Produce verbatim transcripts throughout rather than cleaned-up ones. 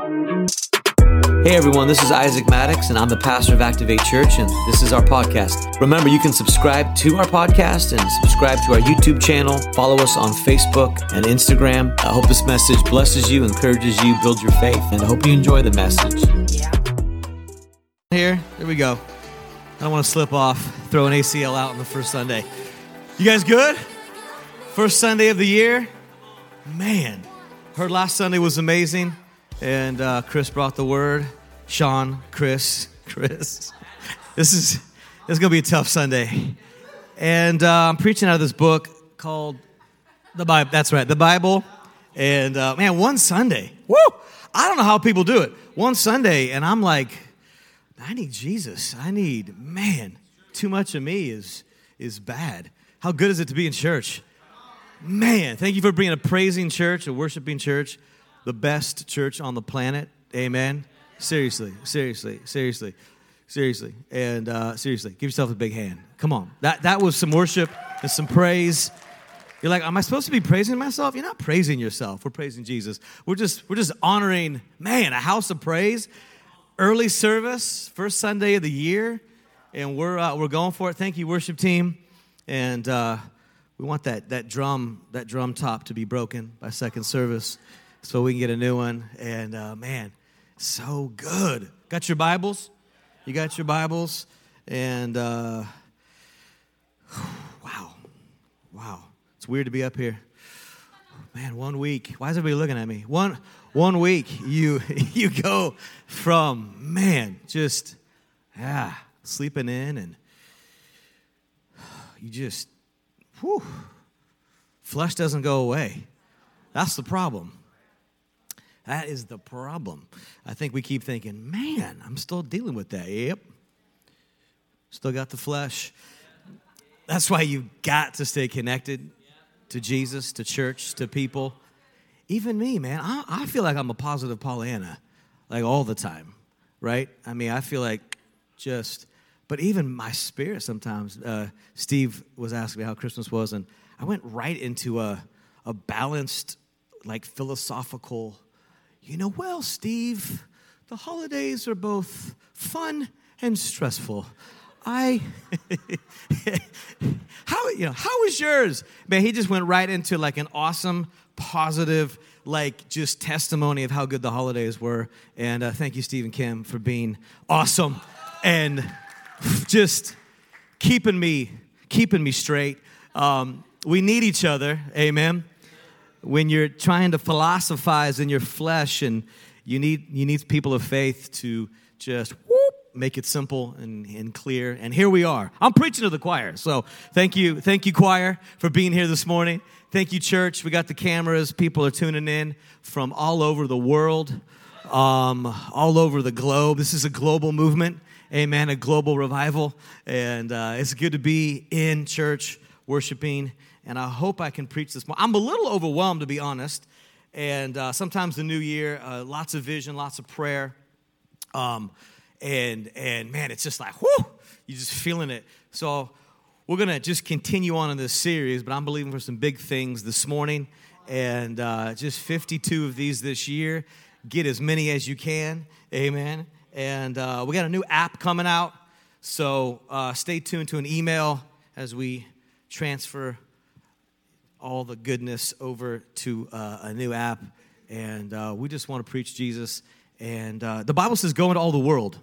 Hey everyone, this is Isaac Maddox, and I'm the pastor of Activate Church, and this is our podcast. Remember, you can subscribe to our podcast and subscribe to our YouTube channel. Follow us on Facebook and Instagram. I hope this message blesses you, encourages you, builds your faith, and I hope you enjoy the message. Here, there we go. I don't want to slip off, throw an A C L out on the first Sunday. You guys good? First Sunday of the year? Man, heard last Sunday was amazing. And uh, Chris brought the word. Sean, Chris, Chris. This is this is gonna be a tough Sunday. And uh, I'm preaching out of this book called the Bible. That's right, the Bible. And uh, man, one Sunday. Woo! I don't know how people do it. One Sunday, and I'm like, I need Jesus. I need man. Too much of me is is bad. How good is it to be in church? Man, thank you for being a praising church, a worshiping church. The best church on the planet. Amen. Seriously, seriously, seriously, seriously. And uh, seriously, give yourself a big hand. Come on. That that was some worship and some praise. You're like, am I supposed to be praising myself? You're not praising yourself. We're praising Jesus. We're just we're just honoring, man, a house of praise. Early service, first Sunday of the year. And we're uh, we're going for it. Thank you, worship team. And uh, we want that that drum, that drum top to be broken by second service, so we can get a new one. And, uh, man, so good. Got your Bibles? You got your Bibles? And, uh, wow. Wow. It's weird to be up here. Man, one week. Why is everybody looking at me? One one week, you you go from, man, just, yeah, sleeping in, and you just, whew, flesh doesn't go away. That's the problem. That is the problem. I think we keep thinking, man, I'm still dealing with that. Yep. Still got the flesh. That's why you got to stay connected to Jesus, to church, to people. Even me, man, I, I feel like I'm a positive Pollyanna, like all the time, right? I mean, I feel like just, but even my spirit sometimes, uh, Steve was asking me how Christmas was, and I went right into a, a balanced, like philosophical, you know, well, Steve, the holidays are both fun and stressful. I, how, you know, how was yours? Man, he just went right into like an awesome, positive, like just testimony of how good the holidays were. And uh, thank you, Steve and Kim, for being awesome and just keeping me, keeping me straight. Um, we need each other, amen. When you're trying to philosophize in your flesh, and you need you need people of faith to just whoop, make it simple and, and clear. And here we are. I'm preaching to the choir. So thank you, thank you, choir, for being here this morning. Thank you, church. We got the cameras. People are tuning in from all over the world, um, all over the globe. This is a global movement. Amen, a global revival. And uh, it's good to be in church worshiping. And I hope I can preach this more. I'm a little overwhelmed, to be honest. And uh, sometimes the new year, uh, lots of vision, lots of prayer. Um, and, and man, it's just like, whoo, you're just feeling it. So we're going to just continue on in this series, but I'm believing for some big things this morning. And uh, just fifty-two of these this year. Get as many as you can. Amen. And uh, we got a new app coming out. So uh, stay tuned to an email as we transfer all the goodness over to uh, a new app, and uh, we just want to preach Jesus. And uh, the Bible says, go into all the world.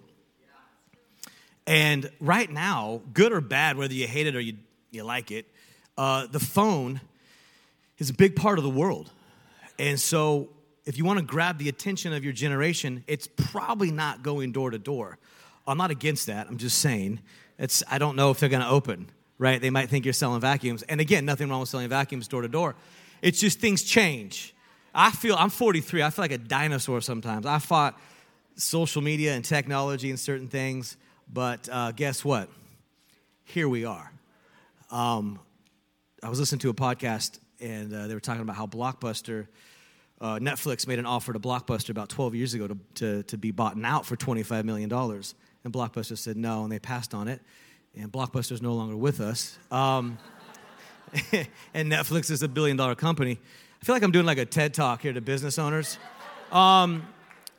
And right now, good or bad, whether you hate it or you, you like it, uh, the phone is a big part of the world. And so if you want to grab the attention of your generation, it's probably not going door to door. I'm not against that. I'm just saying, it's. I don't know if they're going to open. Right? They might think you're selling vacuums. And again, nothing wrong with selling vacuums door to door. It's just things change. I feel, I'm forty-three. I feel like a dinosaur sometimes. I fought social media and technology and certain things. But uh, guess what? Here we are. Um, I was listening to a podcast, and uh, they were talking about how Blockbuster, uh, Netflix made an offer to Blockbuster about twelve years ago to, to, to be bought out for twenty-five million dollars. And Blockbuster said no, and they passed on it. And Blockbuster's no longer with us. Um, and Netflix is a billion-dollar company. I feel like I'm doing like a TED Talk here to business owners. Um,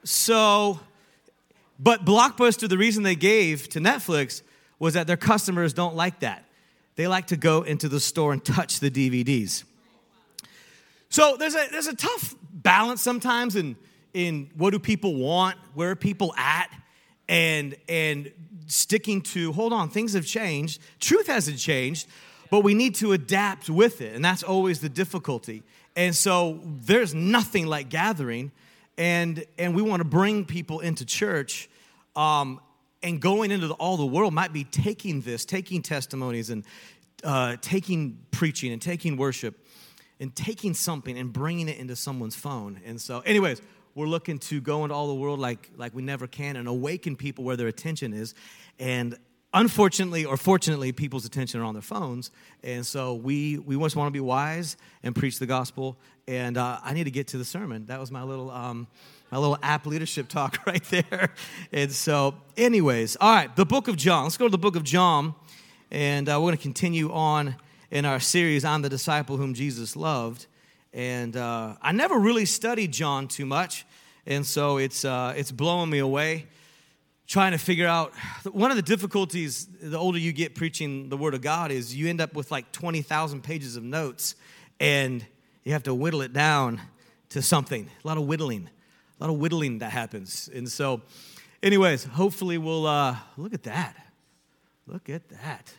So, but Blockbuster, the reason they gave to Netflix was that their customers don't like that. They like to go into the store and touch the D V Ds. So there's a there's a tough balance sometimes in in what do people want, where are people at, and and sticking to, hold on, things have changed. Truth hasn't changed, but we need to adapt with it, and that's always the difficulty. And so there's nothing like gathering, and and we want to bring people into church, um, and going into the, all the world might be taking this, taking testimonies, and uh, taking preaching, and taking worship, and taking something and bringing it into someone's phone. And so, anyways, we're looking to go into all the world like like we never can and awaken people where their attention is. And unfortunately or fortunately, people's attention are on their phones. And so we we just want to be wise and preach the gospel. And uh, I need to get to the sermon. That was my little um, my little app leadership talk right there. And so anyways, all right, the book of John. Let's go to the book of John. And uh, we're going to continue on in our series, I'm the Disciple Whom Jesus Loved. And uh, I never really studied John too much. And so it's uh, it's blowing me away. Trying to figure out, one of the difficulties the older you get preaching the Word of God is you end up with like twenty thousand pages of notes, and you have to whittle it down to something. A lot of whittling, a lot of whittling that happens. And so, anyways, hopefully we'll, uh, look at that. Look at that.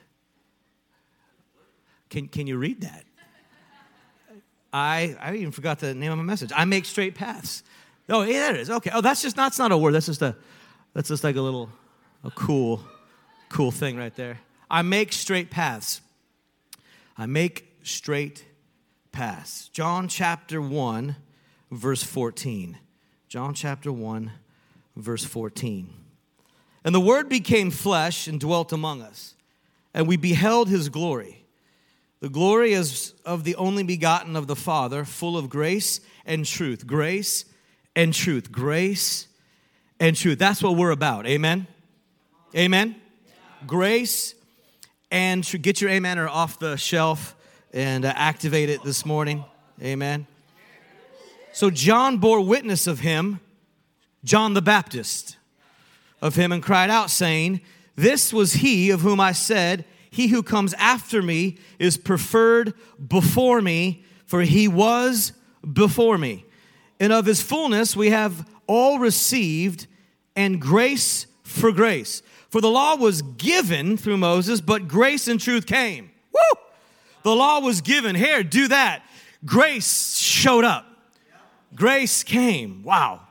Can can you read that? I I even forgot the name of my message. I make straight paths. Oh, yeah, there it is. Okay. Oh, that's just, that's not a word. That's just a, That's just like a little, a cool, cool thing right there. I make straight paths. I make straight paths. John chapter one, verse fourteen. John chapter one, verse fourteen. And the Word became flesh and dwelt among us, and we beheld His glory. The glory is of the only begotten of the Father, full of grace and truth. Grace and truth. Grace and truth. That's what we're about. Amen? Amen? Grace and truth. Get your amener off the shelf and uh, activate it this morning. Amen? So John bore witness of him, John the Baptist, of him, and cried out, saying, this was he of whom I said, he who comes after me is preferred before me, for he was before me. And of his fullness we have all received, and grace for grace. For the law was given through Moses, but grace and truth came. Woo! The law was given. Here, do that. Grace showed up. Grace came. Wow.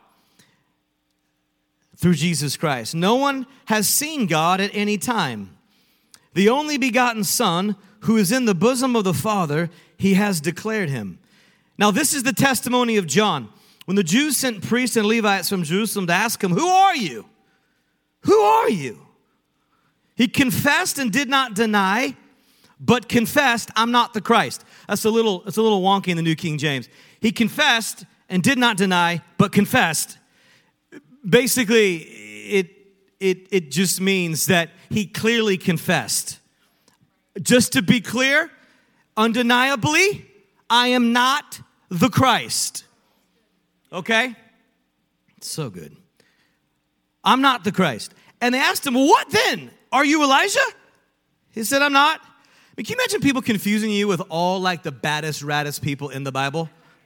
Through Jesus Christ. No one has seen God at any time. The only begotten Son, who is in the bosom of the Father, he has declared him. Now, this is the testimony of John. When the Jews sent priests and Levites from Jerusalem to ask him, who are you? Who are you? He confessed and did not deny, but confessed, I'm not the Christ. That's a little, it's a little wonky in the New King James. He confessed and did not deny, but confessed. Basically, it, it, it just means that he clearly confessed. Just to be clear, undeniably, I am not the Christ. Okay? So good. I'm not the Christ. And they asked him, well, what then? Are you Elijah? He said, I'm not. I mean, can you imagine people confusing you with all like the baddest, raddest people in the Bible?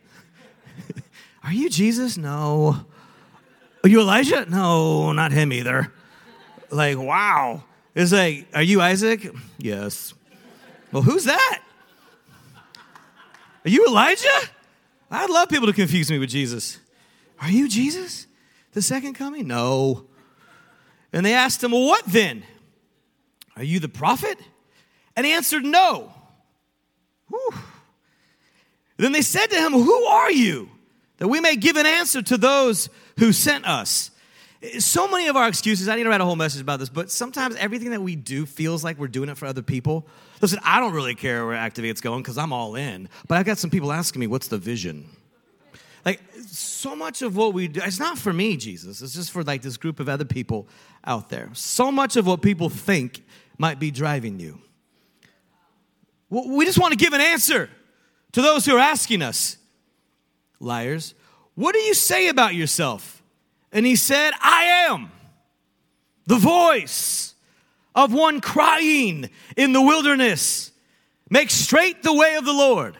Are you Jesus? No. Are you Elijah? No, not him either. Like, wow. It's like, are you Isaac? Yes. Well, who's that? Are you Elijah? I'd love people to confuse me with Jesus. Are you Jesus? The second coming? No. And they asked him, well, what then? Are you the prophet? And he answered, no. Whew. Then they said to him, who are you? That we may give an answer to those who sent us. So many of our excuses, I need to write a whole message about this, but sometimes everything that we do feels like we're doing it for other people. Listen, I don't really care where Activate's going because I'm all in. But I've got some people asking me, what's the vision? Like, so much of what we do, it's not for me, Jesus. It's just for like this group of other people out there. So much of what people think might be driving you. We just want to give an answer to those who are asking us. Liars. What do you say about yourself? And he said, I am the voice of one crying in the wilderness, make straight the way of the Lord.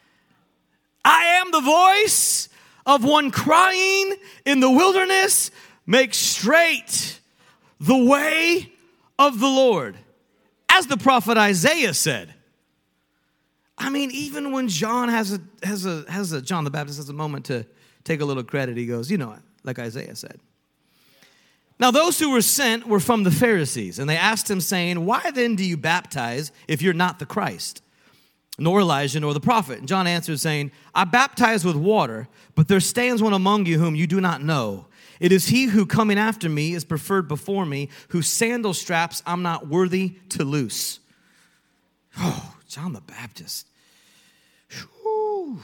I am the voice of one crying in the wilderness, make straight the way of the Lord. As the prophet Isaiah said. I mean, even when John has a, has a, has a, John the Baptist has a moment to take a little credit, he goes, you know, like Isaiah said. Now, those who were sent were from the Pharisees, and they asked him, saying, why then do you baptize if you're not the Christ, nor Elijah, nor the prophet? And John answered, saying, I baptize with water, but there stands one among you whom you do not know. It is he who coming after me is preferred before me, whose sandal straps I'm not worthy to loose. Oh, John the Baptist. Whew.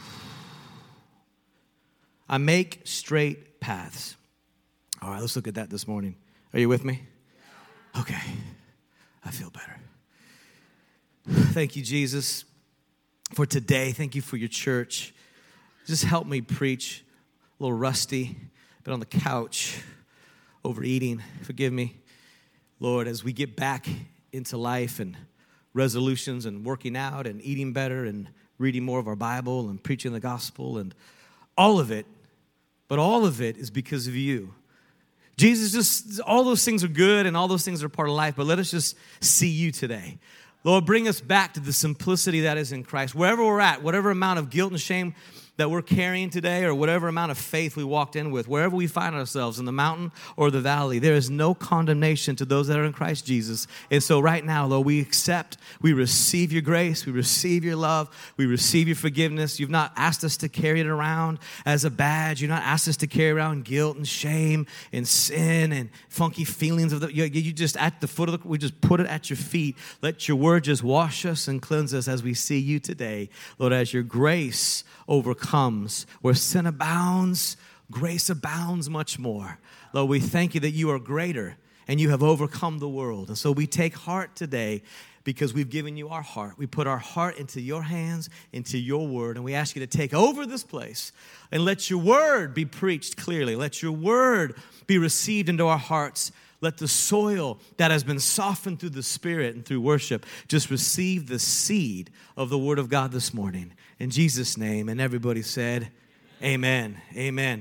I make straight paths. All right, let's look at that this morning. Are you with me? Okay, I feel better. Thank you, Jesus, for today. Thank you for your church. Just help me preach. A little rusty, been on the couch, overeating. Forgive me, Lord, as we get back into life and resolutions and working out and eating better and reading more of our Bible and preaching the gospel and all of it. But all of it is because of you. Jesus, just all those things are good and all those things are part of life, but let us just see you today. Lord, bring us back to the simplicity that is in Christ. Wherever we're at, whatever amount of guilt and shame that we're carrying today or whatever amount of faith we walked in with, wherever we find ourselves in the mountain or the valley, there is no condemnation to those that are in Christ Jesus. And so right now, Lord, we accept, we receive your grace, we receive your love, we receive your forgiveness. You've not asked us to carry it around as a badge. You've not asked us to carry around guilt and shame and sin and funky feelings of the, you, you just at the foot of the, we just put it at your feet. Let your word just wash us and cleanse us as we see you today. Lord, as your grace overcomes. Where sin abounds, grace abounds much more. Lord, we thank you that you are greater and you have overcome the world. And so we take heart today because we've given you our heart. We put our heart into your hands, into your word, and we ask you to take over this place and let your word be preached clearly. Let your word be received into our hearts. Let the soil that has been softened through the Spirit and through worship just receive the seed of the Word of God this morning. In Jesus' name, and everybody said, amen, amen.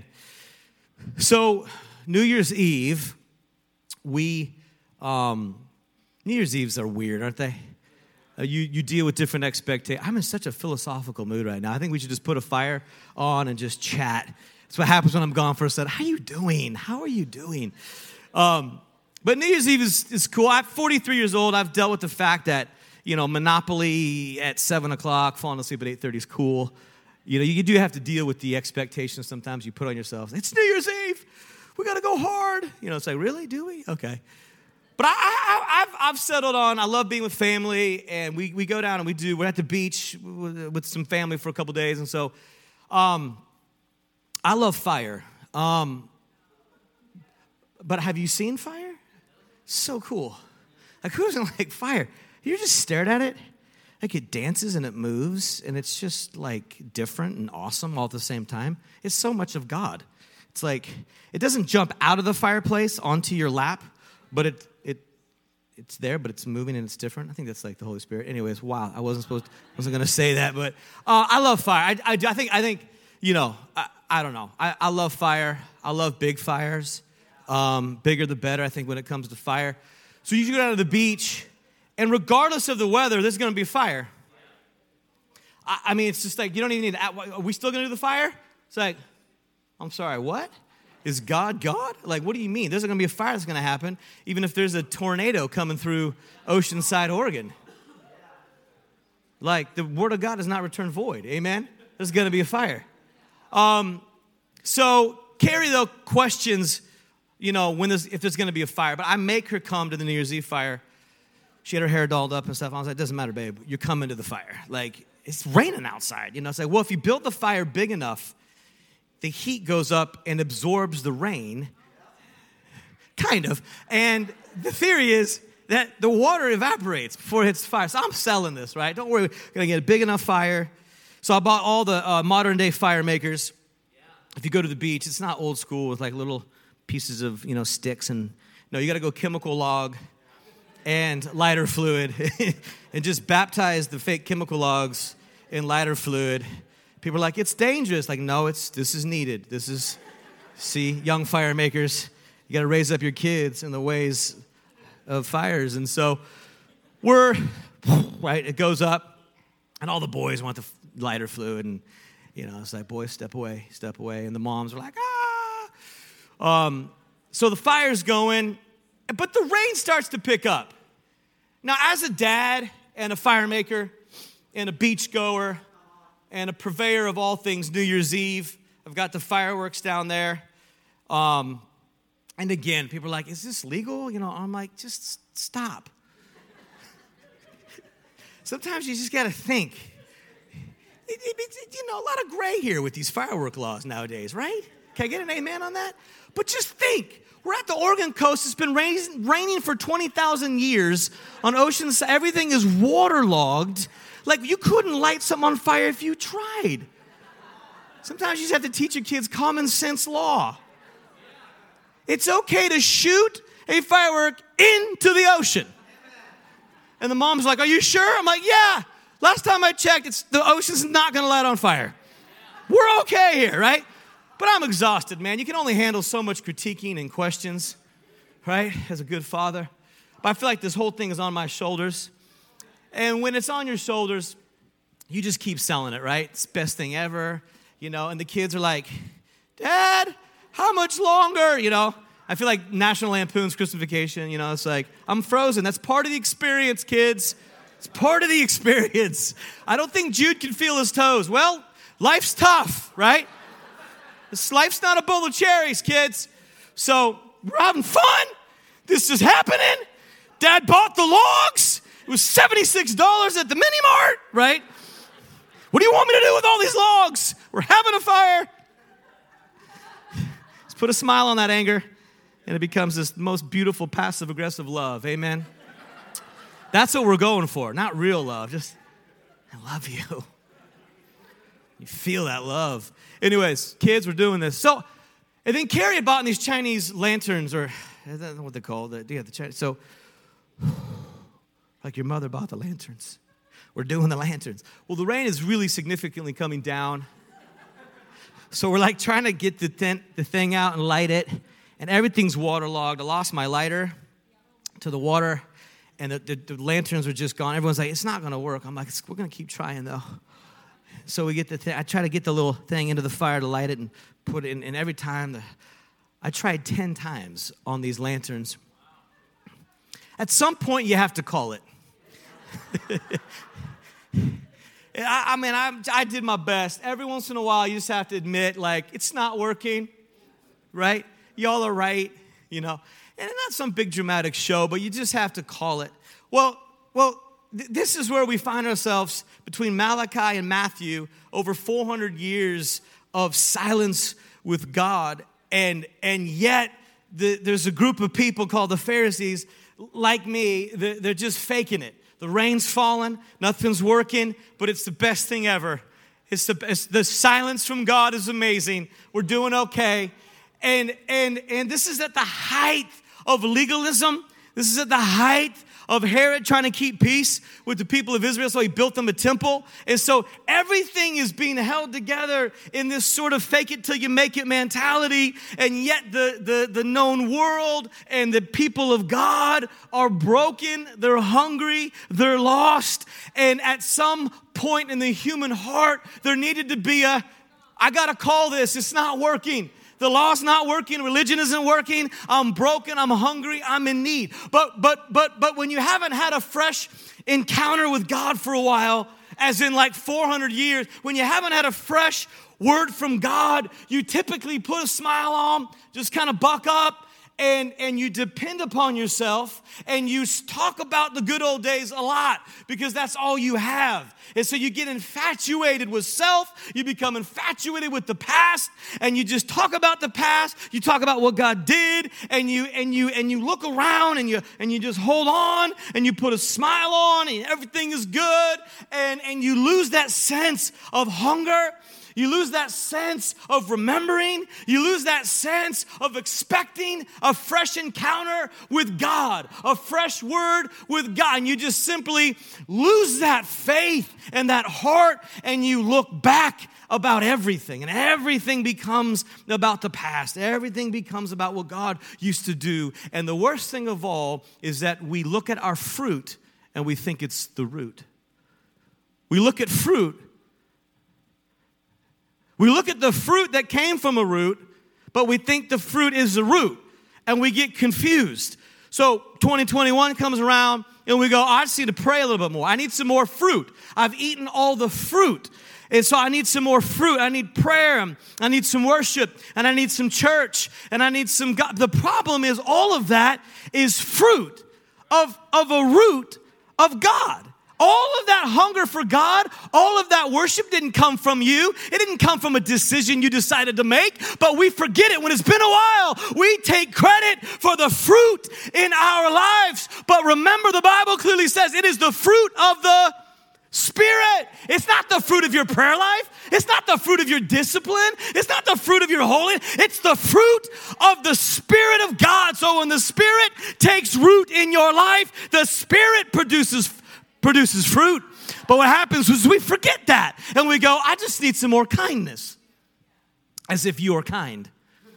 So, New Year's Eve, we, um, New Year's Eves are weird, aren't they? Uh, you, you deal with different expectations. I'm in such a philosophical mood right now. I think we should just put a fire on and just chat. That's what happens when I'm gone for a second. How are you doing? How are you doing? Um, but New Year's Eve is, is cool. I'm forty-three years old. I've dealt with the fact that, you know, Monopoly at seven o'clock, falling asleep at eight thirty is cool. You know, you do have to deal with the expectations sometimes you put on yourselves. It's New Year's Eve. We got to go hard. You know, it's like, really? Do we? Okay. But I, I, I've, I've settled on, I love being with family, and we, we go down and we do, we're at the beach with, with some family for a couple days, and so um, I love fire. Um, but have you seen fire? So cool. Like, who doesn't like fire? You just stared at it. Like, it dances and it moves, and it's just, like, different and awesome all at the same time. It's so much of God. It's like, it doesn't jump out of the fireplace onto your lap, but it it it's there, but it's moving and it's different. I think that's like the Holy Spirit. Anyways, wow, I wasn't supposed to, wasn't going to say that, but uh, I love fire. I, I, I think, I think you know, I, I don't know. I, I love fire. I love big fires. Um, bigger the better, I think, when it comes to fire. So you go down to the beach, and regardless of the weather, there's going to be a fire. I, I mean, it's just like, you don't even need to, are we still going to do the fire? It's like, I'm sorry, what? Is God God? Like, what do you mean? There's going to be a fire that's going to happen, even if there's a tornado coming through Oceanside, Oregon. Like, the word of God does not return void. Amen? There's going to be a fire. Um, so, Carrie, though, questions, you know, when there's, if there's going to be a fire. But I make her come to the New Year's Eve fire. She had her hair dolled up and stuff. I was like, it doesn't matter, babe. You're coming to the fire. Like, it's raining outside. You know, it's like, well, if you build the fire big enough, the heat goes up and absorbs the rain, kind of. And the theory is that the water evaporates before it hits the fire. So I'm selling this, right? Don't worry, we're going to get a big enough fire. So I bought all the uh, modern-day fire makers. If you go to the beach, it's not old school with like little pieces of, you know, sticks. And no, you got to go chemical log and lighter fluid and just baptize the fake chemical logs in lighter fluid. People are like, it's dangerous. Like, no, it's this is needed. This is, see, young fire makers, you got to raise up your kids in the ways of fires. And so we're, right, it goes up, and all the boys want the lighter fluid. And, you know, it's like, boys, step away, step away. And the moms are like, ah. Um, so the fire's going, but the rain starts to pick up. Now, as a dad and a fire maker and a beach goer and a purveyor of all things New Year's Eve, I've got the fireworks down there. Um, and again, people are like, is this legal? You know, I'm like, just stop. Sometimes you just got to think. It, it, it, you know, a lot of gray here with these firework laws nowadays, right? Can I get an amen on that? But just think. We're at the Oregon coast. It's been rain, raining for twenty thousand years on oceans. Everything is waterlogged. Like, you couldn't light something on fire if you tried. Sometimes you just have to teach your kids common sense law. It's okay to shoot a firework into the ocean. And the mom's like, are you sure? I'm like, yeah. Last time I checked, it's, the ocean's not going to light on fire. We're okay here, right? But I'm exhausted, man. You can only handle so much critiquing and questions, right, as a good father. But I feel like this whole thing is on my shoulders. And when it's on your shoulders, you just keep selling it, right? It's the best thing ever, you know. And the kids are like, Dad, how much longer? You know, I feel like National Lampoon's Christmas Vacation, you know. It's like, I'm frozen. That's part of the experience, kids. It's part of the experience. I don't think Jude can feel his toes. Well, life's tough, right? This life's not a bowl of cherries, kids. So we're having fun. This is happening. Dad bought the logs. It was seventy-six dollars at the mini mart, right? What do you want me to do with all these logs? We're having a fire. Let's put a smile on that anger, and it becomes this most beautiful passive-aggressive love. Amen? That's what we're going for, not real love. Just, I love you. You feel that love. Anyways, kids, we're doing this. So, and then Carrie had bought these Chinese lanterns, or I don't know what they're called. Yeah, the Chinese. So, like your mother bought the lanterns. We're doing the lanterns. Well, the rain is really significantly coming down. So we're like trying to get the, th- the thing out and light it, and everything's waterlogged. I lost my lighter to the water, and the, the, the lanterns were just gone. Everyone's like, it's not going to work. I'm like, we're going to keep trying, though. So we get the thing. I try to get the little thing into the fire to light it and put it in. And every time, the, I tried ten times on these lanterns. At some point, you have to call it. I, I mean, I, I did my best. Every once in a while, you just have to admit, like, it's not working, right? Y'all are right, you know. And not some big dramatic show, but you just have to call it. Well, well. This is where we find ourselves between Malachi and Matthew, over four hundred years of silence with God. And, and yet, the, there's a group of people called the Pharisees, like me, they're, they're just faking it. The rain's falling, nothing's working, but it's the best thing ever. It's the, it's, the silence from God is amazing. We're doing okay. And, and, and this is at the height of legalism. This is at the height of Herod trying to keep peace with the people of Israel, so he built them a temple. And so everything is being held together in this sort of fake it till you make it mentality. And yet the, the, the known world and the people of God are broken, they're hungry, they're lost. And at some point in the human heart, there needed to be a, I gotta call this, it's not working. The law's not working. Religion isn't working. I'm broken. I'm hungry. I'm in need. But but but but when you haven't had a fresh encounter with God for a while, as in like four hundred years, when you haven't had a fresh word from God, you typically put a smile on, just kind of buck up, and, and you depend upon yourself, and you talk about the good old days a lot because that's all you have. And so you get infatuated with self, you become infatuated with the past, and you just talk about the past, you talk about what God did, and you and you and you look around and you and you just hold on and you put a smile on and everything is good, and, and you lose that sense of hunger. You lose that sense of remembering. You lose that sense of expecting a fresh encounter with God, a fresh word with God. And you just simply lose that faith and that heart, and you look back about everything. And everything becomes about the past. Everything becomes about what God used to do. And the worst thing of all is that we look at our fruit and we think it's the root. We look at fruit. We look at the fruit that came from a root, but we think the fruit is the root, and we get confused. So twenty twenty-one comes around, and we go, oh, I just need to pray a little bit more. I need some more fruit. I've eaten all the fruit, and so I need some more fruit. I need prayer, and I need some worship, and I need some church, and I need some God. The problem is all of that is fruit of, of a root of God. All of that hunger for God, all of that worship didn't come from you. It didn't come from a decision you decided to make, but we forget it when it's been a while. We take credit for the fruit in our lives. But remember, the Bible clearly says it is the fruit of the Spirit. It's not the fruit of your prayer life. It's not the fruit of your discipline. It's not the fruit of your holiness. It's the fruit of the Spirit of God. So when the Spirit takes root in your life, the Spirit produces produces fruit. But what happens is we forget that. And we go, I just need some more kindness. As if you are kind.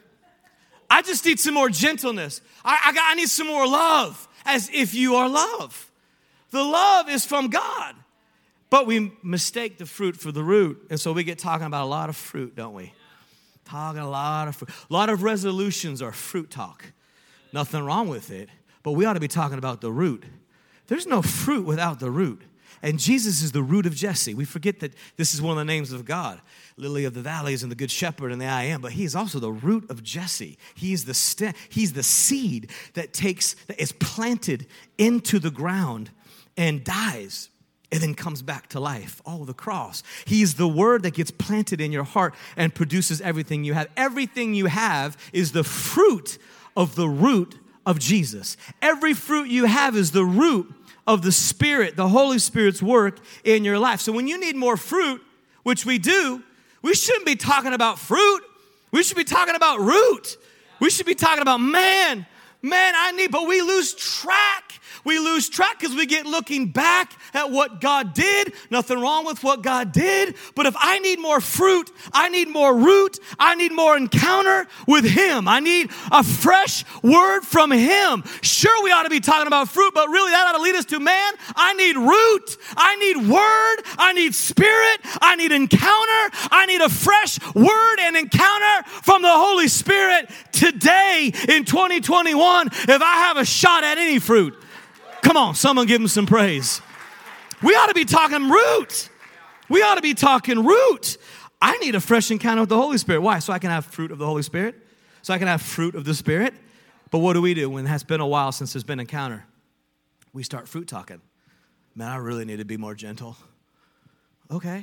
I just need some more gentleness. I, I, got, I need some more love. As if you are love. The love is from God. But we mistake the fruit for the root. And so we get talking about a lot of fruit, don't we? Talking a lot of fruit. A lot of resolutions are fruit talk. Nothing wrong with it. But we ought to be talking about the root. There's no fruit without the root. And Jesus is the root of Jesse. We forget that this is one of the names of God. Lily of the valleys and the good shepherd and the I am. But he is also the root of Jesse. He's the stem, he's the seed that takes, that is planted into the ground and dies and then comes back to life. Oh, the cross. He's the word that gets planted in your heart and produces everything you have. Everything you have is the fruit of the root of Jesus. Every fruit you have is the root of the Spirit, the Holy Spirit's work in your life. So when you need more fruit, which we do, we shouldn't be talking about fruit. We should be talking about root. We should be talking about, man, man, I need, but we lose track. We lose track because we get looking back at what God did. Nothing wrong with what God did. But if I need more fruit, I need more root, I need more encounter with Him. I need a fresh word from Him. Sure, we ought to be talking about fruit, but really that ought to lead us to, man, I need root, I need word, I need spirit, I need encounter, I need a fresh word and encounter from the Holy Spirit today in twenty twenty-one if I have a shot at any fruit. Come on, someone give him some praise. We ought to be talking root. We ought to be talking root. I need a fresh encounter with the Holy Spirit. Why? So I can have fruit of the Holy Spirit. So I can have fruit of the Spirit. But what do we do when it has been a while since there's been encounter? We start fruit talking. Man, I really need to be more gentle. Okay.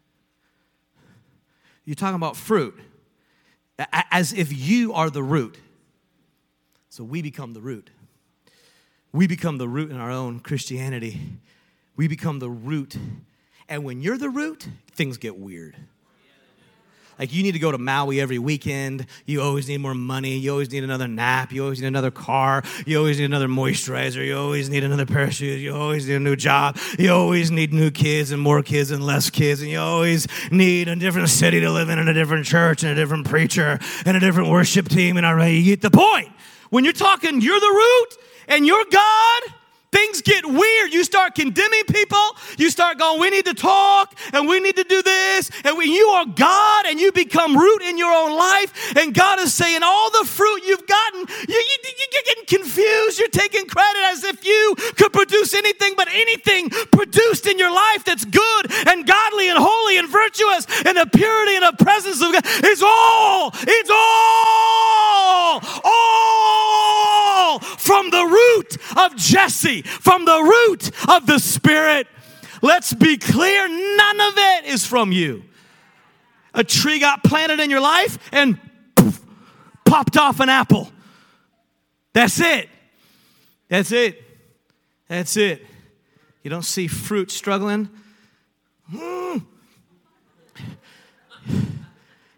You're talking about fruit as if you are the root. So we become the root. We become the root in our own Christianity. We become the root. And when you're the root, things get weird. Like you need to go to Maui every weekend. You always need more money. You always need another nap. You always need another car. You always need another moisturizer. You always need another pair of shoes. You always need a new job. You always need new kids and more kids and less kids. And you always need a different city to live in and a different church and a different preacher and a different worship team. And already you get the point. When you're talking, you're the root and you're God, things get weird. You start condemning people. You start going, we need to talk and we need to do this. And when you are God and you become root in your own life and God is saying all the fruit you've gotten, you, you, you're getting confused. You're taking credit as if you could produce anything but anything produced in your life that's good and godly and holy and virtuous and the purity and the presence of God. It's all, it's all, all from the root of Jesse. From the root of the Spirit. Let's be clear, none of it is from you. A tree got planted in your life and poof, popped off an apple. That's it. That's it. That's it. You don't see fruit struggling. Mm.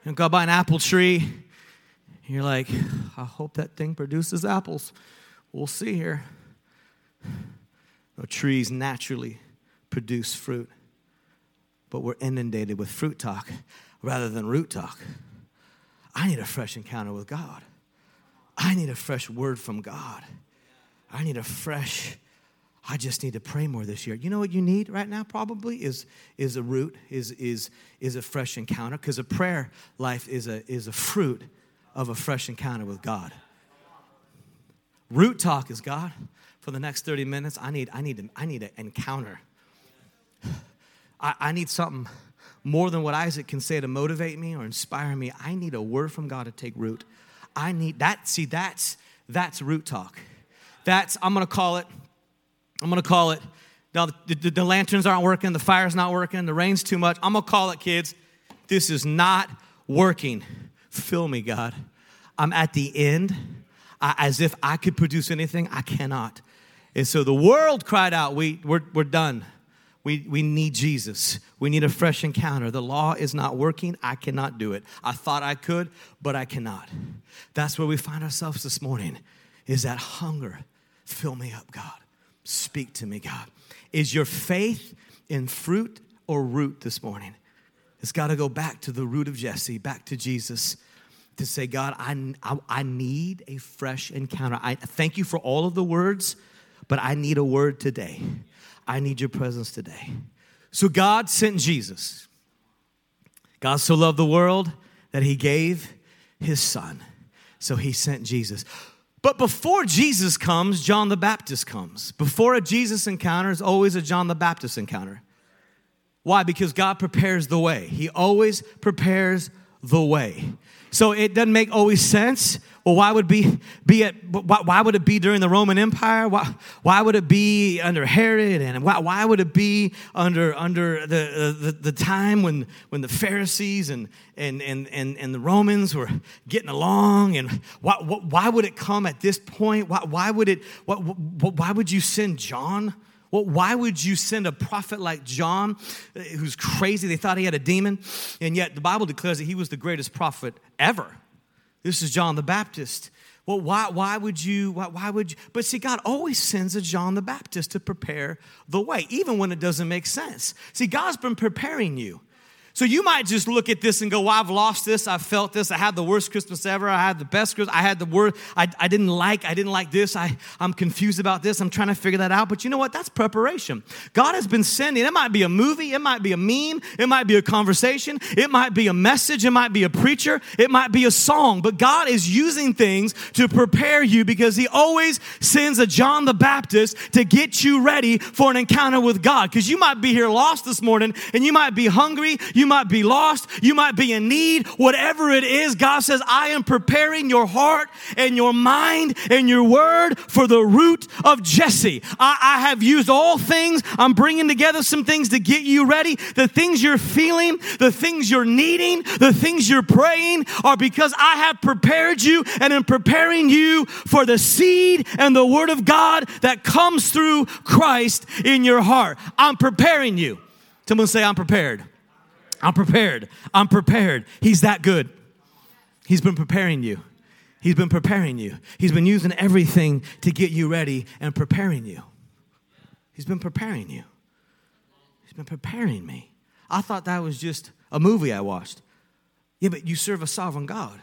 You go by an apple tree. You're like, I hope that thing produces apples. We'll see here. No, trees naturally produce fruit. But we're inundated with fruit talk rather than root talk. I need a fresh encounter with God. I need a fresh word from God. I need a fresh, I just need to pray more this year. You know what you need right now probably is, is a root, is, is, is a fresh encounter, because a prayer life is a, is a fruit of a fresh encounter with God. Root talk is, God, for the next thirty minutes, I need, I need, I need an encounter. I, I need something more than what Isaac can say to motivate me or inspire me. I need a word from God to take root. I need that. See, that's that's root talk. That's, I'm going to call it, I'm going to call it, now the, the, the lanterns aren't working, the fire's not working, the rain's too much. I'm going to call it, kids, this is not working. Fill me, God. I'm at the end. I, as if I could produce anything, I cannot. And so the world cried out, we, we're, we're done. We, we need Jesus. We need a fresh encounter. The law is not working. I cannot do it. I thought I could, but I cannot. That's where we find ourselves this morning, is that hunger. Fill me up, God. Speak to me, God. Is your faith in fruit or root this morning? It's got to go back to the root of Jesse, back to Jesus, to say, God, I, I, I need a fresh encounter. I thank you for all of the words, but I need a word today. I need your presence today. So God sent Jesus. God so loved the world that he gave his son. So he sent Jesus. But before Jesus comes, John the Baptist comes. Before a Jesus encounter is always a John the Baptist encounter. Why? Because God prepares the way. He always prepares the way. So it doesn't make always sense. Well, why would be be at why, why would it be during the Roman Empire? Why why would it be under Herod? And why why would it be under under the the, the time when when the Pharisees and and, and and and the Romans were getting along? And why why would it come at this point? Why why would it why, why would you send John? Well, why would you send a prophet like John, who's crazy? They thought he had a demon, and yet the Bible declares that he was the greatest prophet ever. This is John the Baptist. Well, why, why would you, why, why would you? But see, God always sends a John the Baptist to prepare the way, even when it doesn't make sense. See, God's been preparing you. So you might just look at this and go, well, I've lost this. I've felt this. I had the worst Christmas ever. I had the best Christmas. I had the worst. I, I didn't like. I didn't like this. I, I'm confused about this. I'm trying to figure that out. But you know what? That's preparation. God has been sending. It might be a movie. It might be a meme. It might be a conversation. It might be a message. It might be a preacher. It might be a song. But God is using things to prepare you, because he always sends a John the Baptist to get you ready for an encounter with God. Because you might be here lost this morning, and you might be hungry. You might be lost. You might be in need. Whatever it is, God says, I am preparing your heart and your mind and your word for the root of Jesse. I, I have used all things. I'm bringing together some things to get you ready. The things you're feeling, the things you're needing, the things you're praying are because I have prepared you and am preparing you for the seed and the word of God that comes through Christ in your heart. I'm preparing you. Someone say, I'm prepared. I'm prepared. I'm prepared. He's that good. He's been preparing you. He's been preparing you. He's been using everything to get you ready and preparing you. He's been preparing you. He's been preparing me. I thought that was just a movie I watched. Yeah, but you serve a sovereign God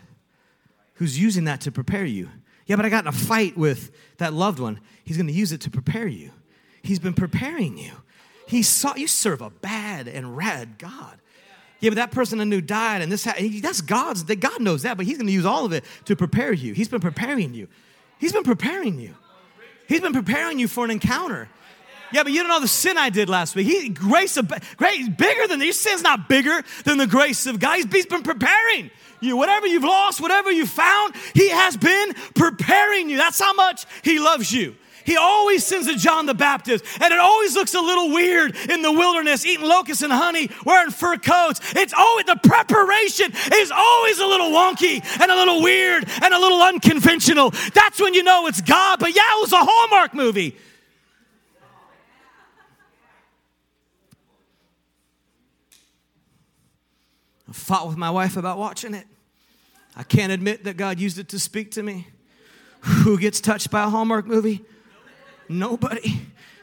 who's using that to prepare you. Yeah, but I got in a fight with that loved one. He's going to use it to prepare you. He's been preparing you. He saw you serve a bad and rad God. Yeah, but that person I knew died, and this that's God's. That God knows that, but he's going to use all of it to prepare you. He's been preparing you. He's been preparing you. He's been preparing you for an encounter. Yeah, but you don't know the sin I did last week. He grace of great bigger than your sin's not bigger than the grace of God. He's, he's been preparing you. Whatever you've lost, whatever you found, he has been preparing you. That's how much he loves you. He always sends a John the Baptist, and it always looks a little weird in the wilderness, eating locusts and honey, wearing fur coats. It's always, the preparation is always a little wonky and a little weird and a little unconventional. That's when you know it's God. But yeah, it was a Hallmark movie. fought with my wife about watching it. I can't admit that God used it to speak to me. Who gets touched by a Hallmark movie? Nobody.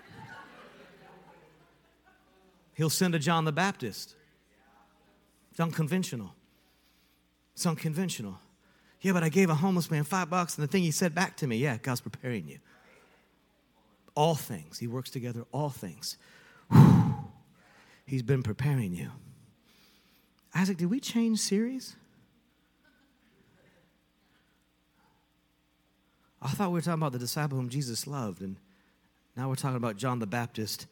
He'll send a John the Baptist. It's unconventional. It's unconventional. Yeah, but I gave a homeless man five bucks, and the thing he said back to me, yeah, God's preparing you. All things. He works together, all things. Whew. He's been preparing you. Isaac, did we change series? I thought we were talking about the disciple whom Jesus loved, and now we're talking about John the Baptist.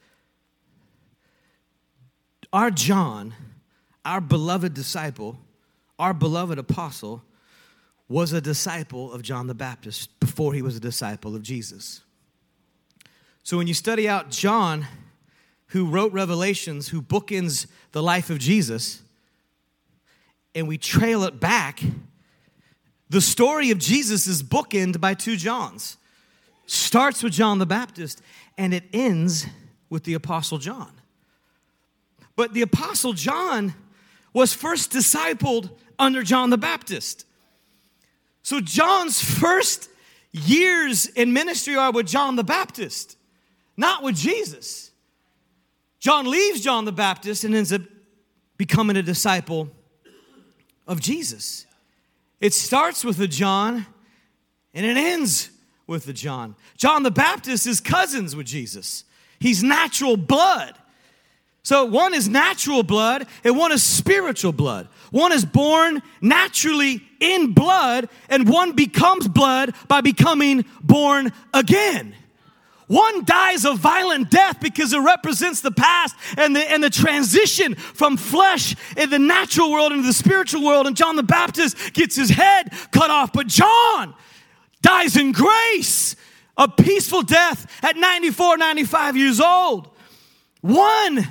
Our John, our beloved disciple, our beloved apostle, was a disciple of John the Baptist before he was a disciple of Jesus. So when you study out John, who wrote Revelations, who bookends the life of Jesus, and we trail it back, the story of Jesus is bookended by two Johns. Starts with John the Baptist, and it ends with the Apostle John. But the Apostle John was first discipled under John the Baptist. So John's first years in ministry are with John the Baptist, not with Jesus. John leaves John the Baptist and ends up becoming a disciple of Jesus. It starts with a John and it ends with a John. John the Baptist is cousins with Jesus. He's natural blood. So one is natural blood and one is spiritual blood. One is born naturally in blood and one becomes blood by becoming born again. One dies a violent death because it represents the past and the, and the transition from flesh in the natural world into the spiritual world. And John the Baptist gets his head cut off. But John dies in grace, a peaceful death at ninety-four, ninety-five years old. One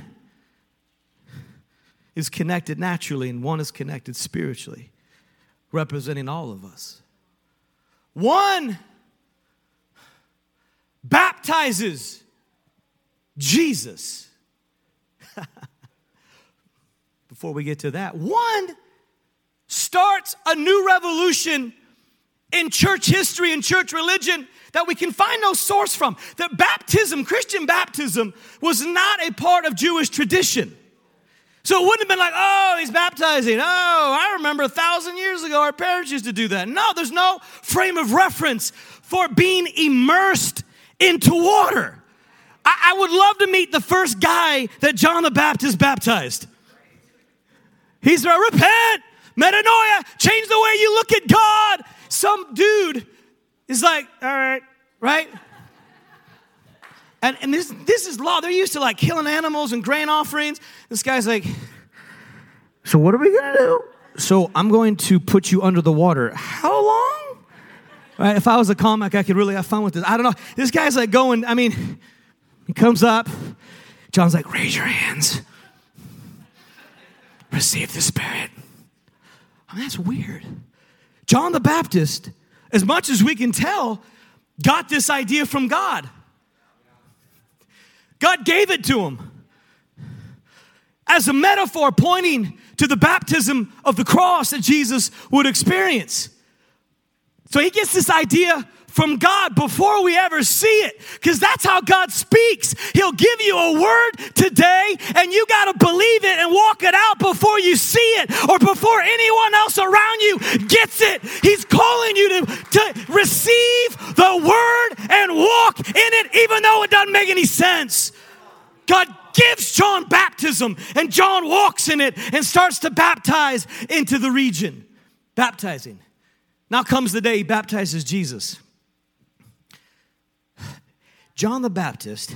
is connected naturally and one is connected spiritually, representing all of us. One baptizes Jesus. Before we get to that, one starts a new revolution in church history and church religion that we can find no source from. That baptism, Christian baptism, was not a part of Jewish tradition. So it wouldn't have been like, oh, he's baptizing. Oh, I remember a thousand years ago our parents used to do that. No, there's no frame of reference for being immersed into water. I, I would love to meet the first guy that John the Baptist baptized. He's like, repent, metanoia, change the way you look at God. Some dude is like, all right, right? And, and this this is law. They're used to like killing animals and grain offerings. This guy's like, so what are we going to do? So I'm going to put you under the water. How long? Right? If I was a comic, I could really have fun with this. I don't know. This guy's like going, I mean, he comes up. John's like, raise your hands. Receive the Spirit. I mean, that's weird. John the Baptist, as much as we can tell, got this idea from God. God gave it to him as a metaphor pointing to the baptism of the cross that Jesus would experience. So he gets this idea from God before we ever see it, because that's how God speaks. He'll give you a word today and you got to believe it and walk it out before you see it or before anyone else around you gets it. He's calling you to, to receive the word and walk in it even though it doesn't make any sense. God gives John baptism and John walks in it and starts to baptize into the region. Baptizing. Now comes the day he baptizes Jesus. John the Baptist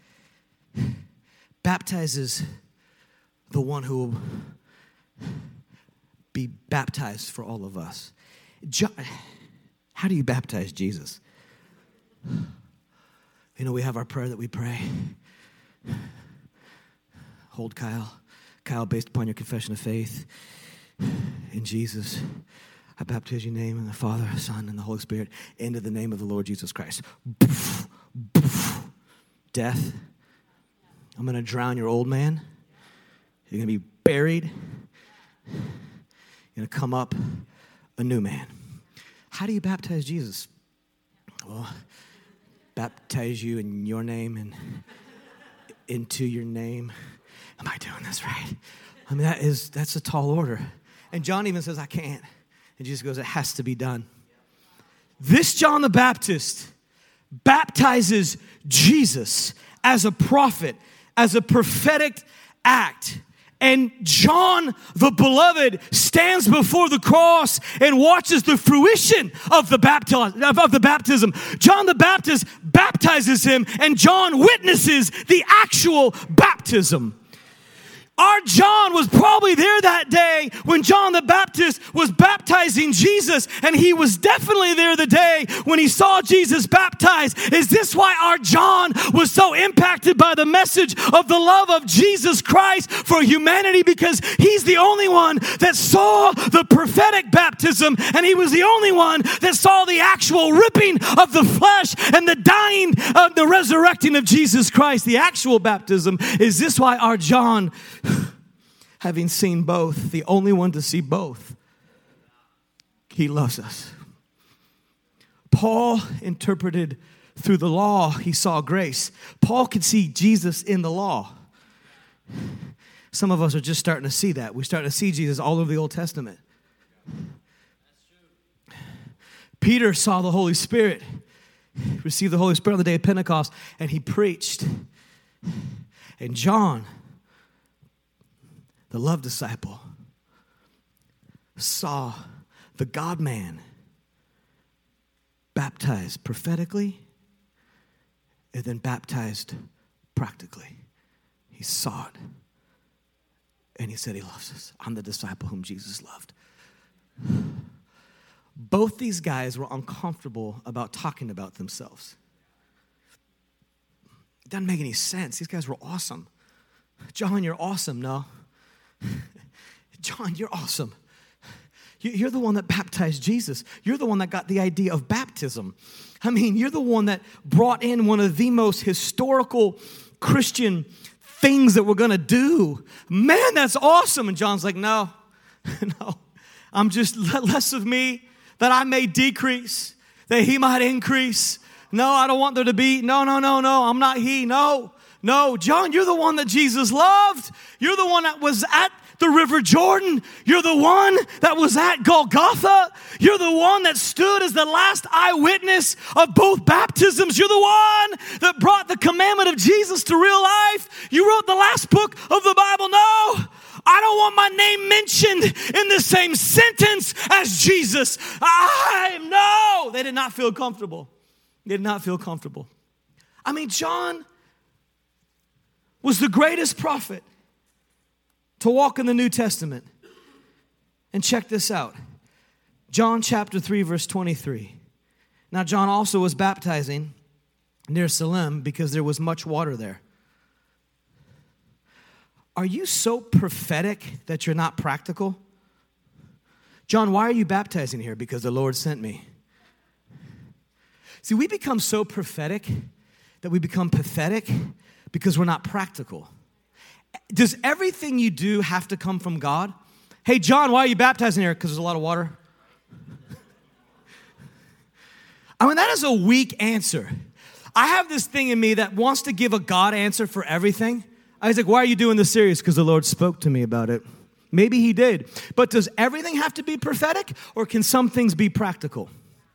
baptizes the one who will be baptized for all of us. John, how do you baptize Jesus? You know, we have our prayer that we pray. Hold Kyle. Kyle, based upon your confession of faith in Jesus, I baptize your name in the Father, Son, and the Holy Spirit into the name of the Lord Jesus Christ. Boof, boof. Death. I'm going to drown your old man. You're going to be buried. You're going to come up a new man. How do you baptize Jesus? Well, baptize you in your name and into your name. Am I doing this right? I mean, that is, that's a tall order. And John even says, I can't. And Jesus goes, it has to be done. This John the Baptist baptizes Jesus as a prophet, as a prophetic act. And John, the beloved, stands before the cross and watches the fruition of the baptism. Of the baptism. John the Baptist baptizes him, and John witnesses the actual baptism. Our John was probably there that day when John the Baptist was baptizing Jesus, and he was definitely there the day when he saw Jesus baptized. Is this why our John was so impacted by the message of the love of Jesus Christ for humanity? Because he's the only one that saw the prophetic baptism, and he was the only one that saw the actual ripping of the flesh and the dying of the resurrecting of Jesus Christ, the actual baptism. Is this why our John, having seen both, the only one to see both, he loves us? Paul interpreted through the law, he saw grace. Paul could see Jesus in the law. Some of us are just starting to see that. We're starting to see Jesus all over the Old Testament. Peter saw the Holy Spirit, received the Holy Spirit on the day of Pentecost, and he preached. And John, the love disciple, saw the God-man baptized prophetically and then baptized practically. He saw it. And he said he loves us. I'm the disciple whom Jesus loved. Both these guys were uncomfortable about talking about themselves. It doesn't make any sense. These guys were awesome. John, you're awesome. No. John, you're awesome. You're the one that baptized Jesus. You're the one that got the idea of baptism. I mean, you're the one that brought in one of the most historical Christian things that we're going to do. Man, that's awesome. And John's like, no, no. I'm just less of me, that I may decrease, that he might increase. No, I don't want there to be, no, no, no, no, I'm not he, no. No, John, you're the one that Jesus loved. You're the one that was at the River Jordan. You're the one that was at Golgotha. You're the one that stood as the last eyewitness of both baptisms. You're the one that brought the commandment of Jesus to real life. You wrote the last book of the Bible. No, I don't want my name mentioned in the same sentence as Jesus. I, no, they did not feel comfortable. They did not feel comfortable. I mean, John was the greatest prophet to walk in the New Testament. And check this out. John chapter three, verse twenty-three. Now, John also was baptizing near Salem because there was much water there. Are you so prophetic that you're not practical? John, why are you baptizing here? Because the Lord sent me. See, we become so prophetic that we become pathetic because we're not practical. Does everything you do have to come from God? Hey, John, why are you baptizing here? Because there's a lot of water. I mean, that is a weak answer. I have this thing in me that wants to give a God answer for everything. I was like, why are you doing this series? Because the Lord spoke to me about it. Maybe he did. But does everything have to be prophetic, or can some things be practical?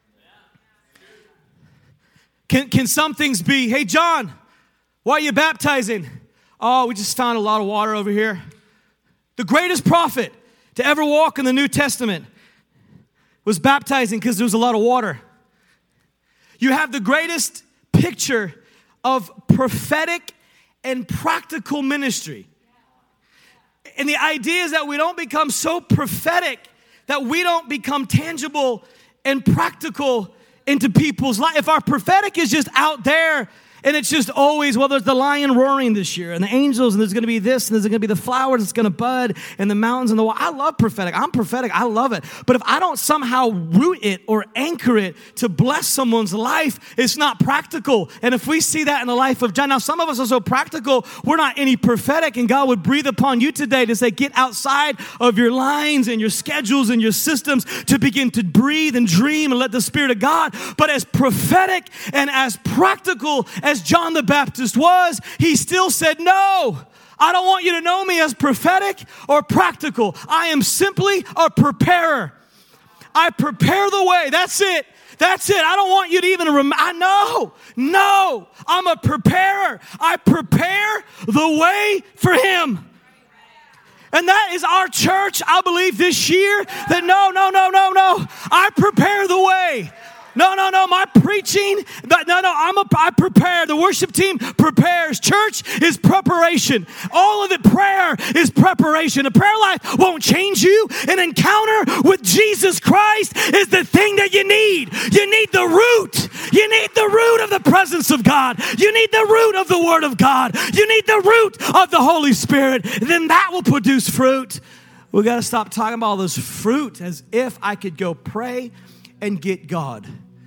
Can, can some things be, hey, John, why are you baptizing? Oh, we just found a lot of water over here. The greatest prophet to ever walk in the New Testament was baptizing because there was a lot of water. You have the greatest picture of prophetic and practical ministry. And the idea is that we don't become so prophetic that we don't become tangible and practical into people's life. If our prophetic is just out there And it's just always, well, there's the lion roaring this year and the angels, and there's going to be this, and there's going to be the flowers that's going to bud, and the mountains and the water. I love prophetic. I'm prophetic. I love it. But if I don't somehow root it or anchor it to bless someone's life, it's not practical. And if we see that in the life of John, now some of us are so practical, we're not any prophetic, and God would breathe upon you today to say, get outside of your lines and your schedules and your systems to begin to breathe and dream and let the Spirit of God. But as prophetic and as practical as John the Baptist was, he still said, no, I don't want you to know me as prophetic or practical. I am simply a preparer. I prepare the way. That's it. That's it. I don't want you to even remember. I know. No, I'm a preparer. I prepare the way for him. And that is our church, I believe, this year. That no, no, no, no, no. I prepare the way. No, no, no, my preaching, no, no, I'm a, I prepare. The worship team prepares. Church is preparation. All of it, prayer is preparation. A prayer life won't change you. An encounter with Jesus Christ is the thing that you need. You need the root. You need the root of the presence of God. You need the root of the Word of God. You need the root of the Holy Spirit. Then that will produce fruit. We got to stop talking about all this fruit as if I could go pray and get God.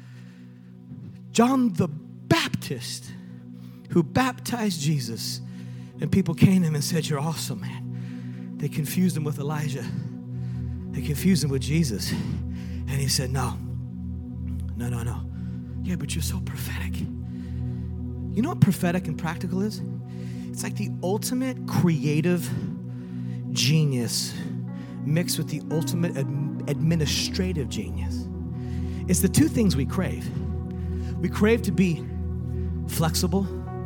John the Baptist, who baptized Jesus, and people came to him and said, you're awesome, man. They confused him with Elijah. They confused him with Jesus. And he said, no, no, no, no. Yeah, but you're so prophetic. You know what prophetic and practical is? It's like the ultimate creative genius mixed with the ultimate ad- administrative genius. It's the two things we crave. We crave to be flexible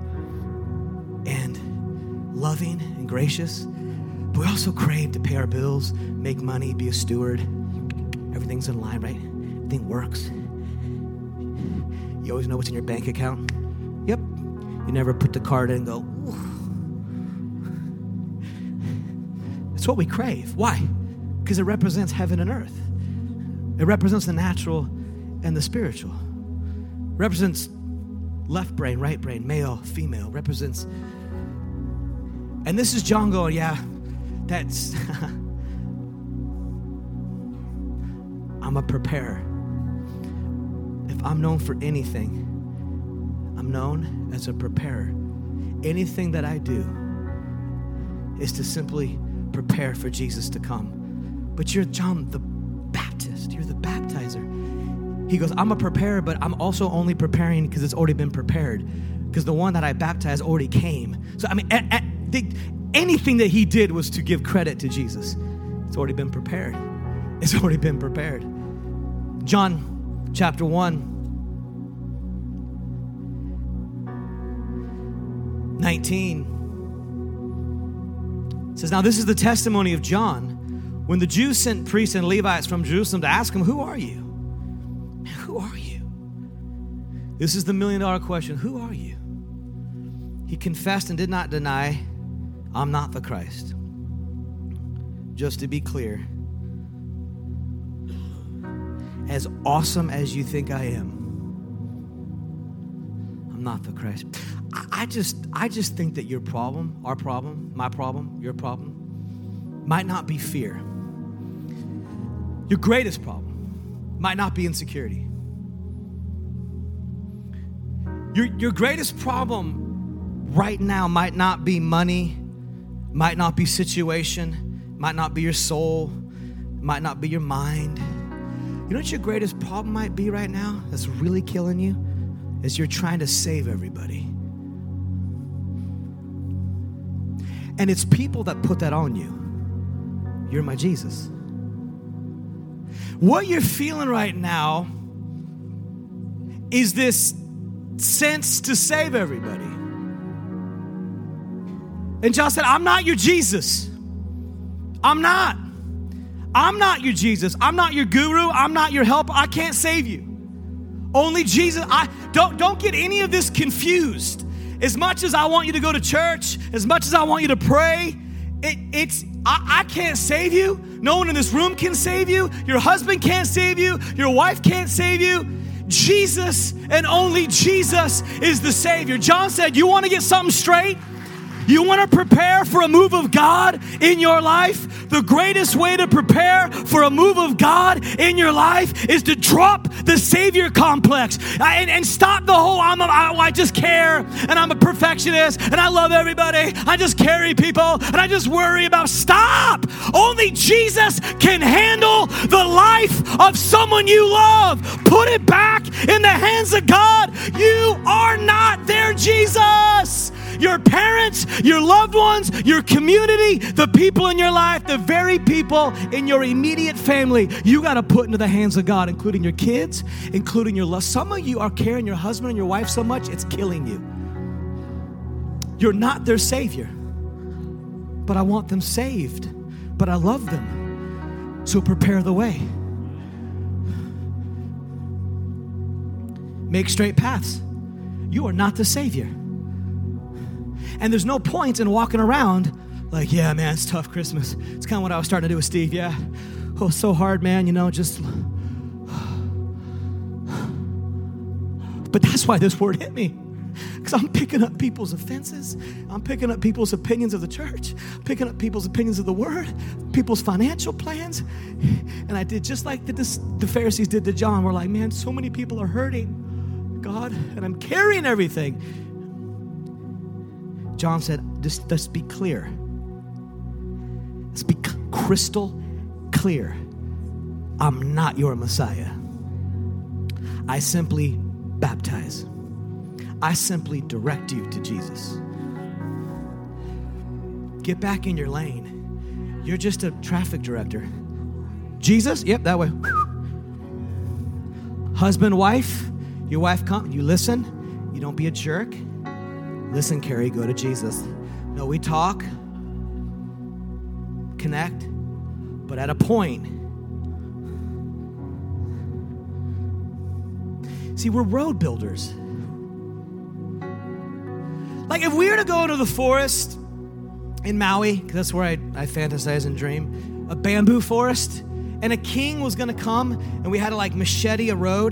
and loving and gracious, but we also crave to pay our bills, make money, be a steward. Everything's in line, right? Everything works. You always know what's in your bank account. Yep. You never put the card in and go, ooh. It's what we crave. Why? Because it represents heaven and earth. It represents the natural and the spiritual. Represents left brain, right brain, male, female. Represents. And this is John going, yeah, that's. I'm a preparer. If I'm known for anything, I'm known as a preparer. Anything that I do is to simply prepare for Jesus to come. But you're John the Baptist. You're the baptizer. He goes, I'm a preparer, but I'm also only preparing because it's already been prepared. Because the one that I baptized already came. So, I mean, at, at, the, anything that he did was to give credit to Jesus. It's already been prepared. It's already been prepared. John chapter one, nineteen says, now this is the testimony of John. When the Jews sent priests and Levites from Jerusalem to ask him, who are you? Who are you? This is the million dollar question. Who are you? He confessed and did not deny, I'm not the Christ. Just to be clear, as awesome as you think I am, I'm not the Christ. I, I just, I just think that your problem, our problem, my problem, your problem, might not be fear. Your greatest problem might not be insecurity. Your, your greatest problem right now might not be money, might not be situation, might not be your soul, might not be your mind. You know what your greatest problem might be right now that's really killing you? Is you're trying to save everybody. And it's people that put that on you. You're my Jesus. What you're feeling right now is this sense to save everybody. And John said, I'm not your Jesus. I'm not. I'm not your Jesus. I'm not your guru. I'm not your helper. I can't save you. Only Jesus. I don't don't get any of this confused. As much as I want you to go to church, as much as I want you to pray, it, it's I, I can't save you. No one in this room can save you. Your husband can't save you. Your wife can't save you. Jesus and only Jesus is the Savior. John said, you want to get something straight? You want to prepare for a move of God in your life? The greatest way to prepare for a move of God in your life is to drop the Savior complex and, and stop the whole, I'm a, I, I just care and I'm a perfectionist and I love everybody. I just carry people and I just worry about. Stop! Only Jesus can handle the life of someone you love. Put it back in the hands of God. You are not their Jesus. Your parents, your loved ones, your community, the people in your life, the very people in your immediate family, you got to put into the hands of God, including your kids, including your love. Some of you are carrying your husband and your wife so much, it's killing you. You're not their Savior, but I want them saved, but I love them. So prepare the way. Make straight paths. You are not the Savior. And there's no point in walking around like, yeah, man, it's tough Christmas. It's kind of what I was starting to do with Steve. Yeah. Oh, so hard, man, you know, just. But that's why this word hit me. Because I'm picking up people's offenses. I'm picking up people's opinions of the church. Picking up people's opinions of the word. People's financial plans. And I did just like the, the Pharisees did to John. We're like, man, so many people are hurting, God, and I'm carrying everything. John said, just let's be clear. Let's be crystal clear. I'm not your Messiah. I simply baptize. I simply direct you to Jesus. Get back in your lane. You're just a traffic director. Jesus, yep, that way. Husband, wife, your wife comes, you listen, you don't be a jerk. Listen, Carrie, go to Jesus. No, we talk, connect, but at a point. See, we're road builders. Like if we were to go to the forest in Maui, because that's where I, I fantasize and dream, a bamboo forest, and a king was going to come, and we had to like machete a road.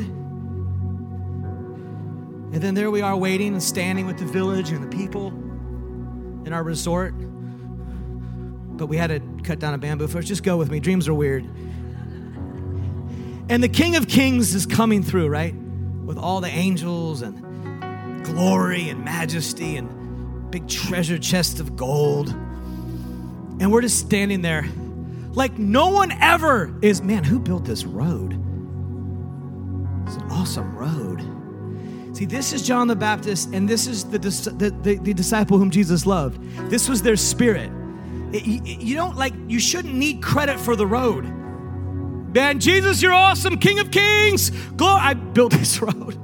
And then there we are waiting and standing with the village and the people in our resort. But we had to cut down a bamboo forest. Just go with me. Dreams are weird. And the King of Kings is coming through, right? With all the angels and glory and majesty and big treasure chests of gold. And we're just standing there like no one ever is, man, who built this road? It's an awesome road. See, this is John the Baptist, and this is the, the, the, the disciple whom Jesus loved. This was their spirit. It, you, you don't like, you shouldn't need credit for the road. Man, Jesus, you're awesome, King of Kings. Glory, I built this road.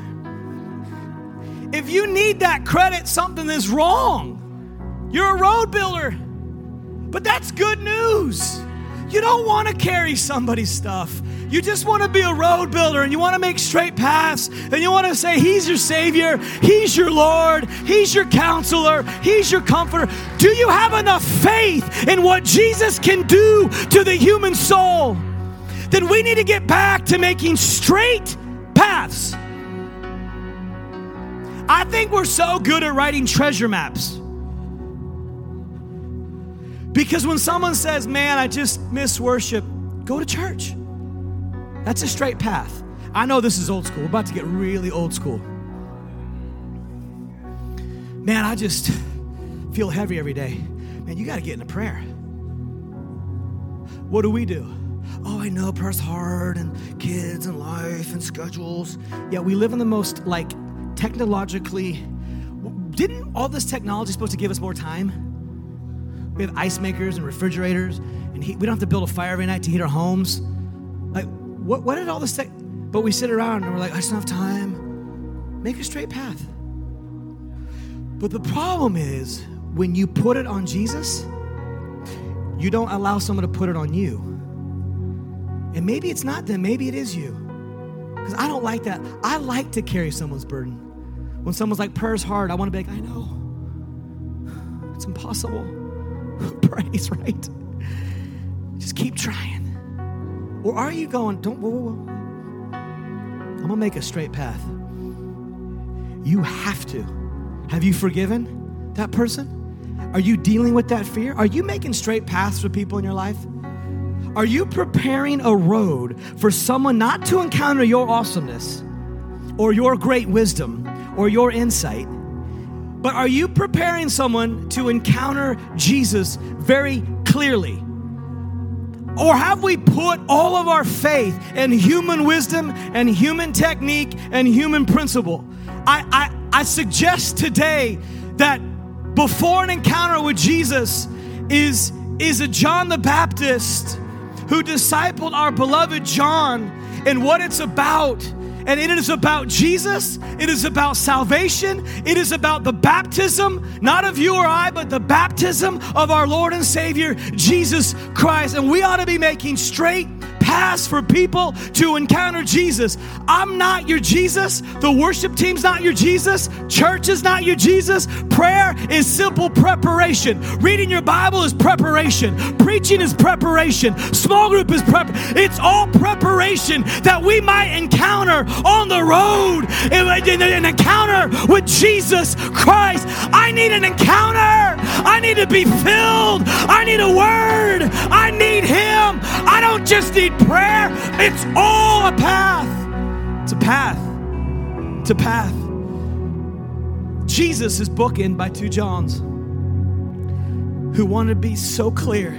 If you need that credit, something is wrong. You're a road builder. But that's good news. You don't want to carry somebody's stuff. You just want to be a road builder and you want to make straight paths and you want to say, He's your Savior, He's your Lord, He's your counselor, He's your comforter. Do you have enough faith in what Jesus can do to the human soul? Then we need to get back to making straight paths. I think we're so good at writing treasure maps. Because when someone says, man, I just miss worship, go to church. That's a straight path. I know this is old school. We're about to get really old school. Man, I just feel heavy every day. Man, you got to get into prayer. What do we do? Oh, I know prayer's hard and kids and life and schedules. Yeah, we live in the most like technologically, didn't all this technology supposed to give us more time? We have ice makers and refrigerators and heat. We don't have to build a fire every night to heat our homes. Like, what, what did all this tech? But we sit around and we're like, I just don't have time. Make a straight path. But the problem is when you put it on Jesus, you don't allow someone to put it on you. And maybe it's not them, maybe it is you. Because I don't like that. I like to carry someone's burden. When someone's like, prayer's hard, I want to be like, I know. It's impossible. Who prays, right? Just keep trying. Or are you going, don't, whoa, whoa, whoa. I'm gonna make a straight path. You have to. Have you forgiven that person? Are you dealing with that fear? Are you making straight paths for people in your life? Are you preparing a road for someone not to encounter your awesomeness or your great wisdom or your insight, but are you preparing someone to encounter Jesus very clearly? Or have we put all of our faith in human wisdom and human technique and human principle? I, I, I suggest today that before an encounter with Jesus is, is a John the Baptist who discipled our beloved John, and what it's about. And it is about Jesus. It is about salvation. It is about the baptism, not of you or I, but the baptism of our Lord and Savior, Jesus Christ. And we ought to be making straight paths for people to encounter Jesus. I'm not your Jesus. The worship team's not your Jesus. Church is not your Jesus. Prayer is simple preparation. Reading your Bible is preparation. Preaching is preparation. Small group is prep. It's all preparation that we might encounter on the road, an encounter with Jesus Christ. I need an encounter. I need to be filled. I need a word. I need Him. I don't just need prayer. It's all a path. It's a path. It's a path. Jesus is bookended by two Johns who want to be so clear.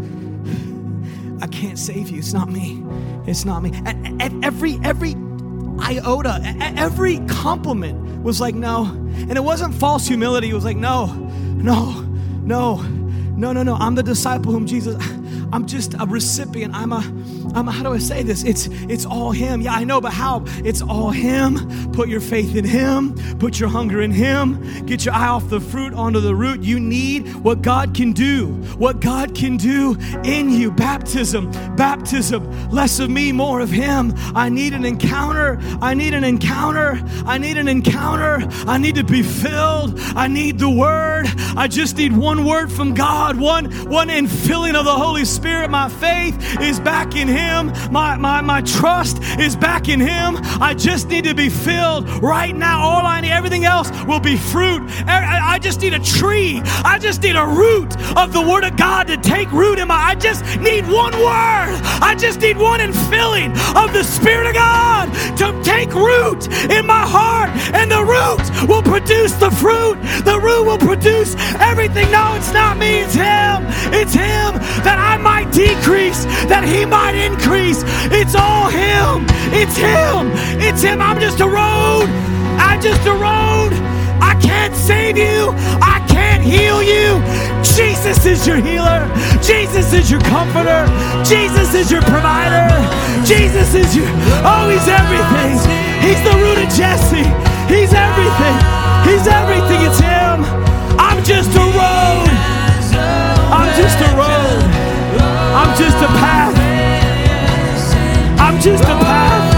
I can't save you. It's not me. It's not me. And every every iota, every compliment was like, no. And it wasn't false humility. It was like, no, no, no, no, no, no. I'm the disciple whom Jesus, I'm just a recipient. I'm a, I'm a, how do I say this? It's, it's all Him. Yeah, I know, but how? It's all Him. Put your faith in Him. Put your hunger in Him. Get your eye off the fruit onto the root. You need what God can do. What God can do in you. Baptism, baptism. Less of me, more of Him. I need an encounter. I need an encounter. I need an encounter. I need to be filled. I need the Word. I just need one word from God. One, one infilling of the Holy Spirit. My faith is back in Him. My, my, my trust is back in Him. I just need to be filled right now. All I need, everything else will be fruit. I, I just need a tree. I just need a root of the Word of God to take root in my, I just need one word. I just need one infilling of the Spirit of God to take root in my heart. And the root will produce the fruit. The root will produce everything. No, it's not me. It's Him. It's Him, that I might decrease, that He might increase. It's all Him. It's Him. It's Him. I'm just a road. I'm just a road. I can't save you. I can't heal you. Jesus is your healer. Jesus is your comforter. Jesus is your provider. Jesus is your, oh, He's everything. He's the root of Jesse. He's everything. He's everything. It's Him. I'm just a road. I'm just a road. I'm just a path. I'm just a path.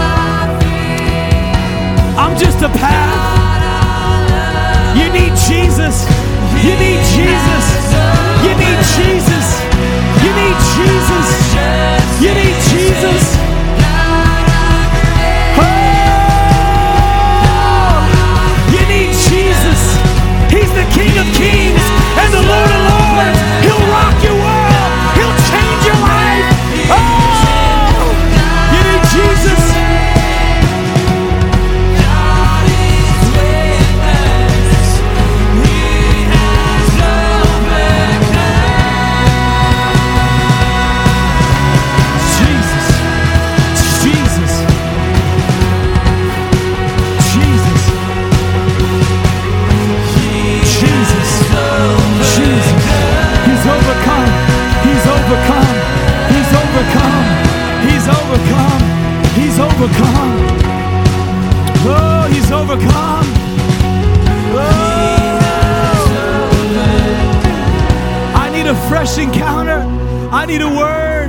I'm just a path. You need Jesus. You need Jesus. You need Jesus. You need Jesus. You need Jesus. Oh, you need Jesus. He's the King of Kings and the Lord of Lords. He'll rock your world. He'll change your life. Oh, you need Jesus. Overcome. He's overcome. He's overcome. He's overcome. Oh, He's overcome. Oh. I need a fresh encounter. I need a word.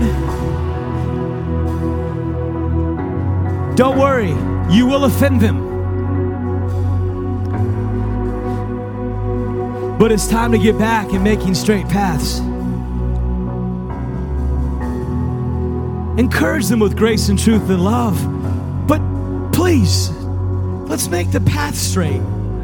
Don't worry. You will offend them. But it's time to get back and making straight paths. Encourage them with grace and truth and love. But Please, let's make the path straight.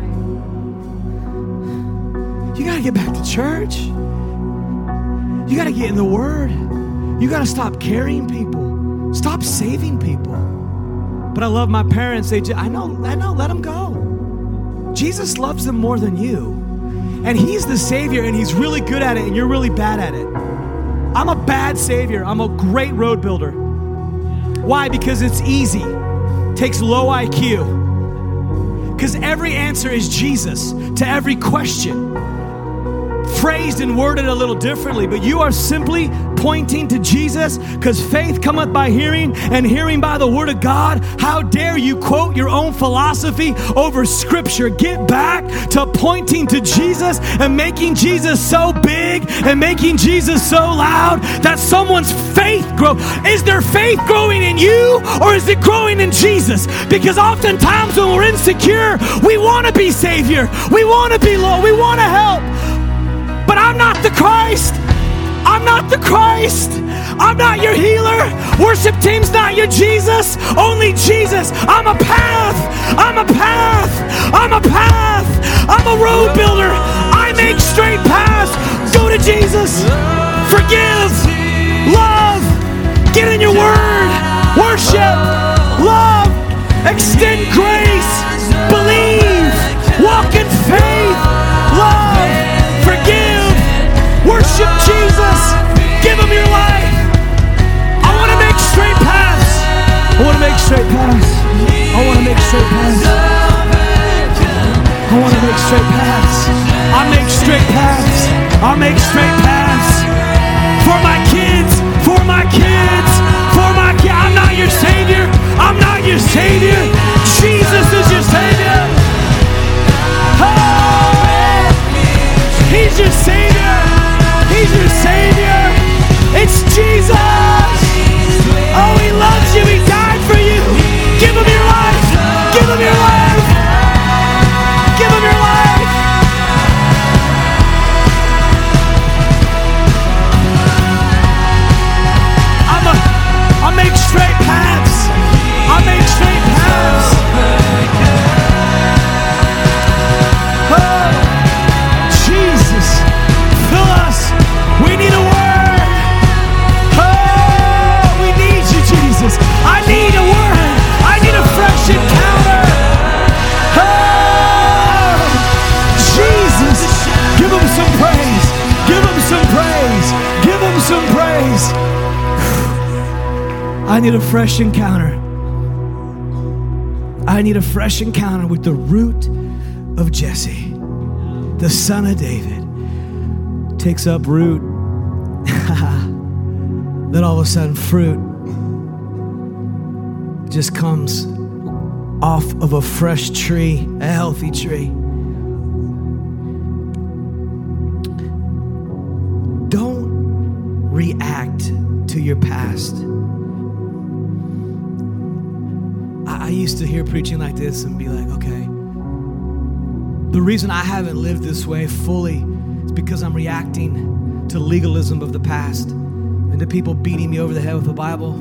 You got to get back to church. You got to get in the Word. You got to stop carrying people. Stop saving people. But I love my parents. They just, I know, I know, let them go. Jesus loves them more than you. And He's the Savior, and He's really good at it, and you're really bad at it. I'm a bad Savior. I'm a great road builder. Why? Because it's easy. Takes low I Q. Because every answer is Jesus to every question. Phrased and worded a little differently, but you are simply pointing to Jesus, because faith cometh by hearing, and hearing by the word of God. How dare you quote your own philosophy over Scripture? Get back to pointing to Jesus and making Jesus so big and making Jesus so loud that someone's faith grow. Is their faith growing in you, or is it growing in Jesus? Because oftentimes when we're insecure, we want to be Savior, we want to be Lord, we want to help. But I'm not the Christ. I'm not the Christ. I'm not your healer. Worship team's not your Jesus. Only Jesus. I'm a path. I'm a path. I'm a path. I'm a road builder. I make straight paths. Go to Jesus. Forgive. Love. Get in your word. Worship. Love. Extend grace. Believe. Walk in faith. Love. Forgive. Worship Jesus. Give Him your life. I want to make straight paths. I want to make straight paths. I want to make straight paths. I want to make straight paths. I make straight paths. I make straight paths. For my kids. For my kids. For my kids. I'm not your Savior. I'm not your Savior. Jesus is your Savior. Oh, He's your Savior. He's your Savior. It's Jesus. Oh, He loves you. He died for you. Give Him your life. Give Him your life. Give Him your life. I'm a, I make straight paths. I make straight paths. Oh, Jesus. Fill us. We need a word. Oh, we need you, Jesus. I need a word. I need a fresh encounter. Oh, Jesus. Give Him some praise. Give Him some praise. Give Him some praise. I need a fresh encounter. I need a fresh encounter with the root of Jesse, the son of David. Takes up root. Then all of a sudden fruit just comes off of a fresh tree, a healthy tree. Don't react to your past. I, I used to hear preaching like this and be like, okay, the reason I haven't lived this way fully because I'm reacting to legalism of the past and to people beating me over the head with the Bible.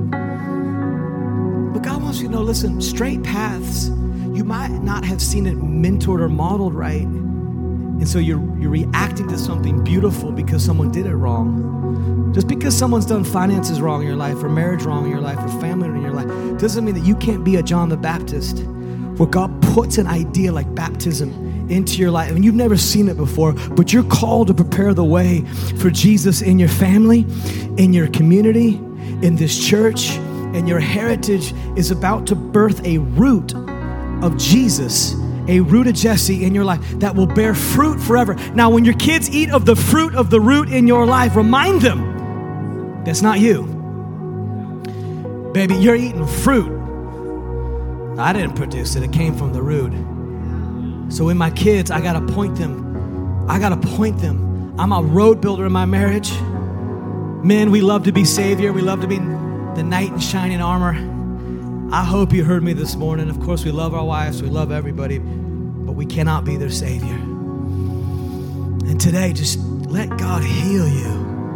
But God wants you to know, listen, straight paths, you might not have seen it mentored or modeled right. And so you're, you're reacting to something beautiful because someone did it wrong. Just because someone's done finances wrong in your life, or marriage wrong in your life, or family in your life, doesn't mean that you can't be a John the Baptist, where God puts an idea like baptism into your life. I mean, you've never seen it before, but you're called to prepare the way for Jesus in your family, in your community, in this church, and your heritage is about to birth a root of Jesus, a root of Jesse in your life that will bear fruit forever. Now, when your kids eat of the fruit of the root in your life, remind them that's not you. Baby, you're eating fruit. I didn't produce it. It came from the root. So when my kids, I got to point them. I got to point them. I'm a road builder in my marriage. Men, we love to be Savior. We love to be the knight in shining armor. I hope you heard me this morning. Of course, we love our wives. We love everybody. But we cannot be their Savior. And today, just let God heal you.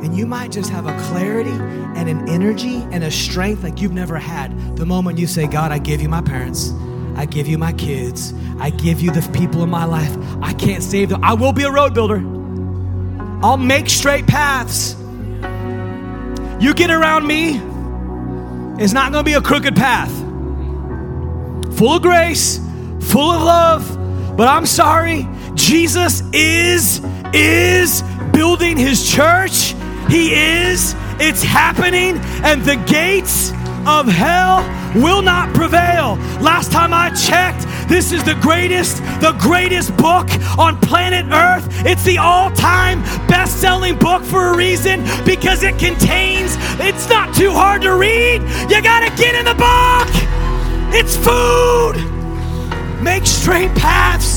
And you might just have a clarity and an energy and a strength like you've never had the moment you say, God, I give you my parents. I give you my kids. I give you the people in my life. I can't save them. I will be a road builder. I'll make straight paths. You get around me, it's not going to be a crooked path. Full of grace, full of love. But I'm sorry, Jesus is, is building his church. He is. It's happening. And the gates of hell will not prevail. Last time I checked, this is the greatest, the greatest book on planet Earth. It's the all-time best-selling book for a reason, because it contains, it's not too hard to read. You gotta get in the book. It's food. Make straight paths.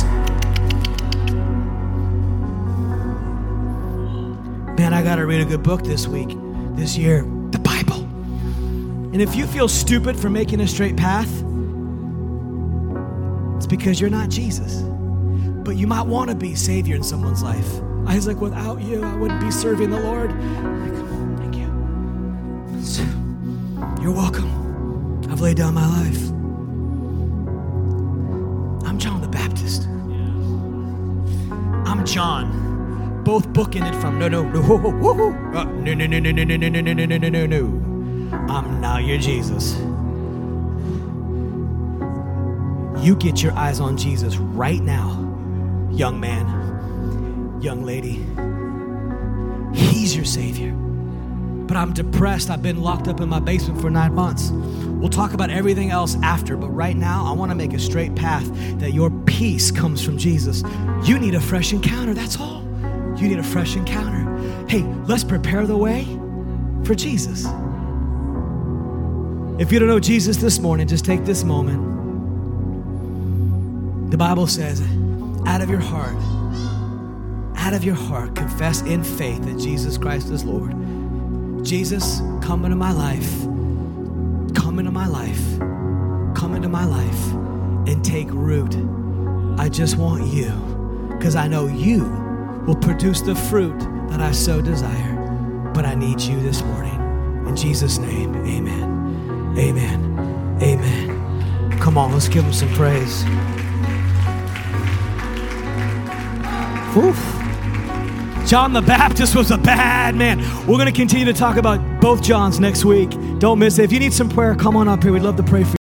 Man, I gotta read a good book this week, this year, the Bible. And if you feel stupid for making a straight path, it's because you're not Jesus. But you might want to be Savior in someone's life. I was like, without you, I wouldn't be serving the Lord. Like, thank you. You're welcome. I've laid down my life. I'm John the Baptist. I'm John. Both bookended from no, no, no, whoa, whoa, whoa, whoa. Uh, no, no, no, no, no, no, no, no, no, no, no, no, no. I'm now your Jesus. You get your eyes on Jesus right now, young man, young lady. He's your Savior. But I'm depressed. I've been locked up in my basement for nine months. We'll talk about everything else after, but right now I want to make a straight path that your peace comes from Jesus. You need a fresh encounter, that's all. You need a fresh encounter. Hey, let's prepare the way for Jesus. If you don't know Jesus this morning, just take this moment. The Bible says, out of your heart, out of your heart, confess in faith that Jesus Christ is Lord. Jesus, come into my life. Come into my life. Come into my life and take root. I just want you, because I know you will produce the fruit that I so desire. But I need you this morning. In Jesus' name, amen. Amen. Amen. Come on, let's give him some praise. Oof. John the Baptist was a bad man. We're going to continue to talk about both Johns next week. Don't miss it. If you need some prayer, come on up here. We'd love to pray for you.